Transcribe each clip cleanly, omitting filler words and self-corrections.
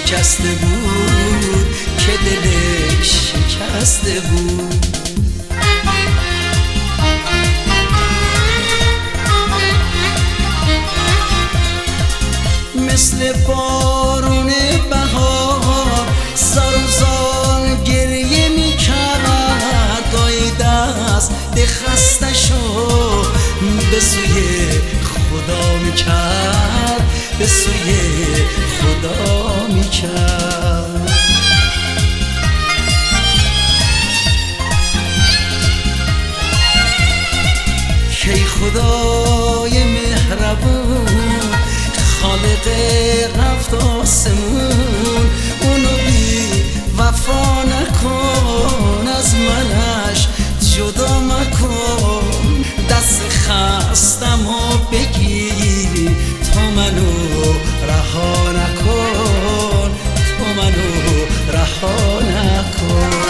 شکسته بود که دلش شکسته بود. مثل بارون بهار زار و زار گریه می کرد، گاهی دست به خستشو به سوی خدا می کرد، به سوی خدا می کرد. کی خدای مهربون خالق رفت آسمون، اونو بی وفا نکن، از منش جدا مکن، دست خستمو بگیر، تو منو رها نکن، تو منو رها نکن.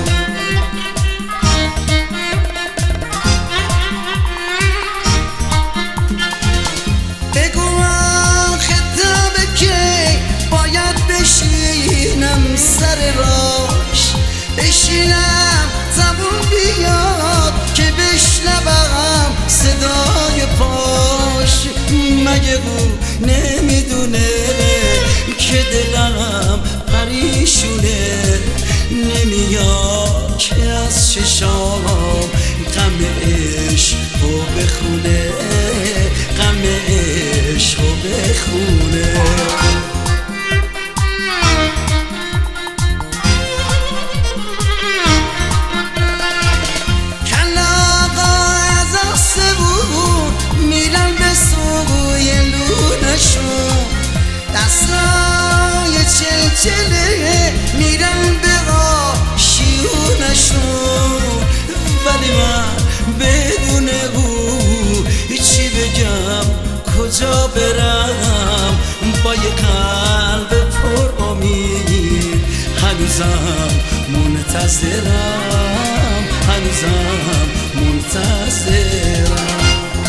بشینم سر راش، بشینم زبون بیاد که بشنوم صدای پاش. مگه او نمیدونه که دلم پریشونه، نمیاد که از چشام غم عشقو بخونه، غم عشقو بخونه. دستای چلچله میرن به آشیونشون، ولی من بدون او چی بگم کجا برم، با یه قلب پر امید هنوزم منتظرم، هنوزم منتظرم.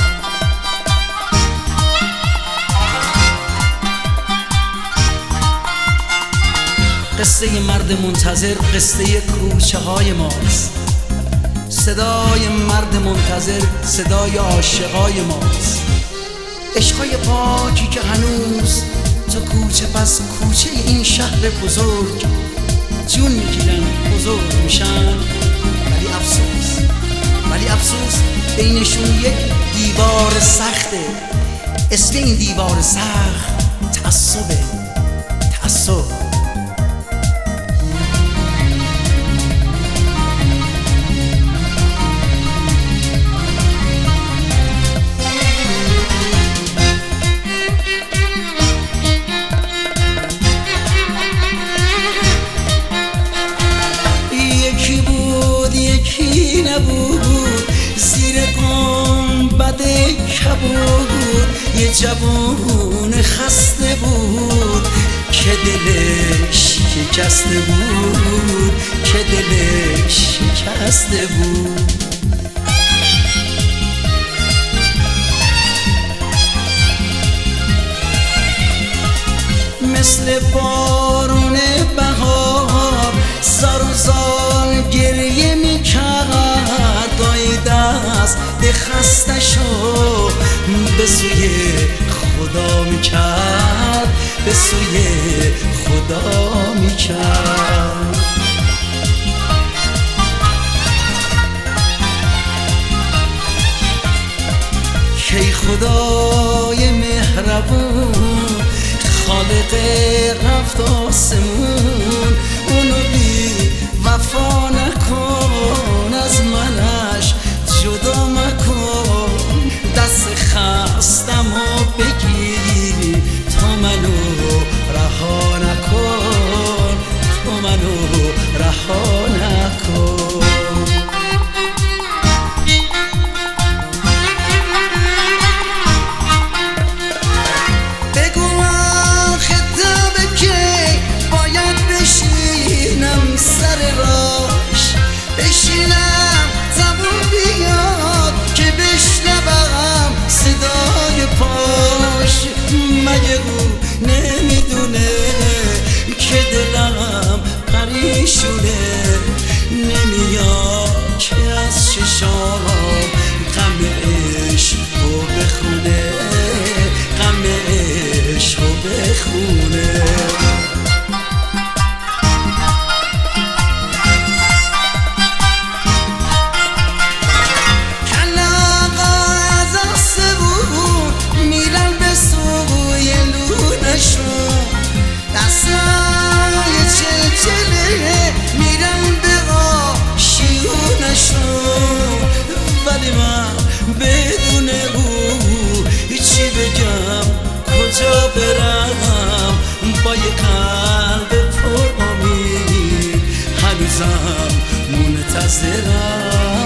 قصه مرد منتظر قصه کوچه های ماست، صدای مرد منتظر صدای عاشقای ماست، عشقای پاکی که هنوز تا کوچه پس کوچه این شهر بزرگ جون میگیرن، بزرگ میشن، ولی افسوس بینشون یک دیوار سخته. اسم این دیوار سخت تعصبه، تعصب. نبود زیر گنبد کبود، یه جوون خسته بود که دلش شکسته بود، که دلش شکسته بود. مثل بارون بهار زار و زار گریه می کرد، گاهی دست به خستشو به سوی خدا می کرد، به سوی خدا می کرد. کی خدای مهربون خالق رفت آسمون، اونو بی وفا نکن، از منش جدا مکن، دست خستمو بگیر، تو منو رها نکن، تو منو رها نکن. سر راش بشینم زبون بیاد که بشنوم صدای پاش. مگه او نمیدونه خونه ولی من بدون او هیچی بگم کجا برم با یه قلب پر امید هنوزم منتظرم